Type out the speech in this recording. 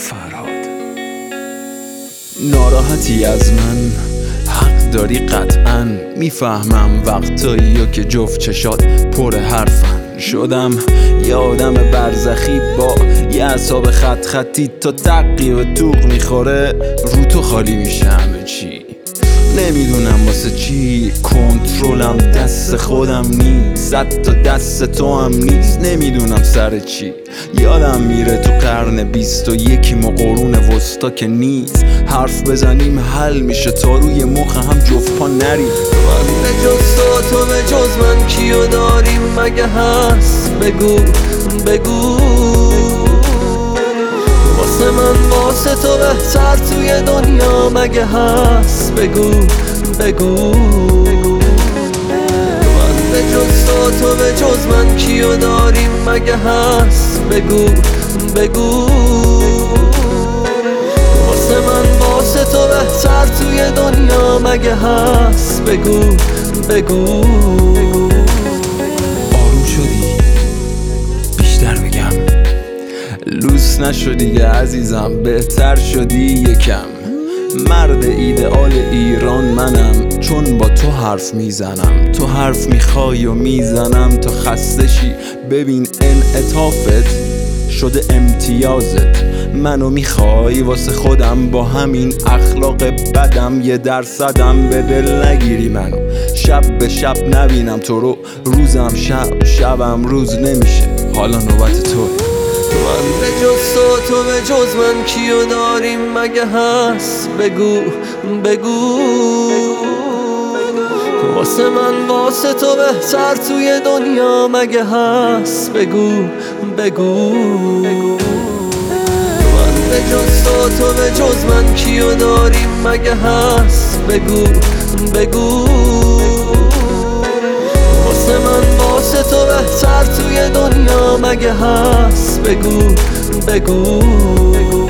فرهاد. ناراحتی از من، حق داری قطعاً، میفهمم وقتایی که جفت چشات پر حرفن. شدم یه آدم برزخی با یه اعصاب خط خطی، تا دقی و توق میخوره رو تو خالی میشه همه چی. نمیدونم واسه چی کنترلم دست خودم نیست، حتی دست تو هم نیست. نمیدونم سر چی یادم میره تو قرن 21 و قرون وسطا که نیست. حرف بزنیم حل میشه تا روی مخ هم جفت پا نریم. من به جز تو به جز من کیو داریم مگه هست؟ بگو بگو. واسه من واسه تو بهتر توی دنیا مگه هست؟ بگو بگو. من به جز تو به جز من کیو داریم مگه هست؟ بگو بگو. واسه من واسه تو بهتر توی دنیا مگه هست؟ بگو بگو. آروم شدی؟ بیشتر بگم لوس نشو دیگه عزیزم، بهتر شدی یکم. مرد ایدئال ایران منم، چون با تو حرف میزنم. تو حرف میخوای و میزنم تا خسته شی. ببین انعطافت شده امتیازت. منو میخوای واسه خودم، با همین اخلاق بدم 1% به دل نگیری منو. شب به شب نبینم تو رو، روزم شب، شبم روز نمیشه. حالا نوبت توه. من به جز تو به جز من کیو داریم مگه هست؟ بگو بگو. واسه من واسه تو بهتر توی دنیا مگه هست؟ بگو بگو. من به جز تو به جز من کیو داریم مگه هست؟ بگو بگو. واسه من واسه تو بهتر توی دنیا مگه هست؟ بگو بگو.